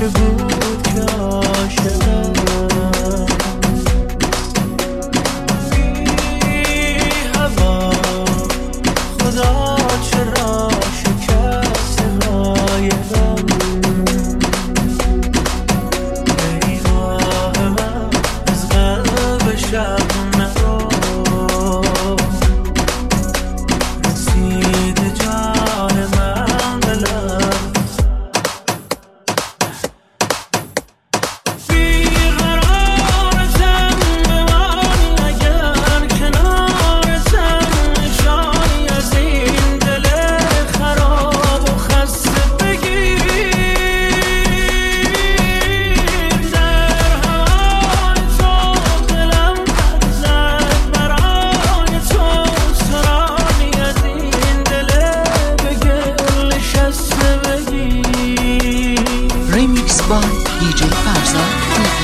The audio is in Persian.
بود که عاشقم بی هوا خدا چرا شکست قایبم ای راه من از قلب شب نرو رسید جان من به لب بیقرارتم بمان اگر کنارتم نشانی از این دل خراب و خسته بگیر در هوای تو دلم پر زد برای تو سرانی از این دل به گل نشسته بگیر Remix by DJ Farza.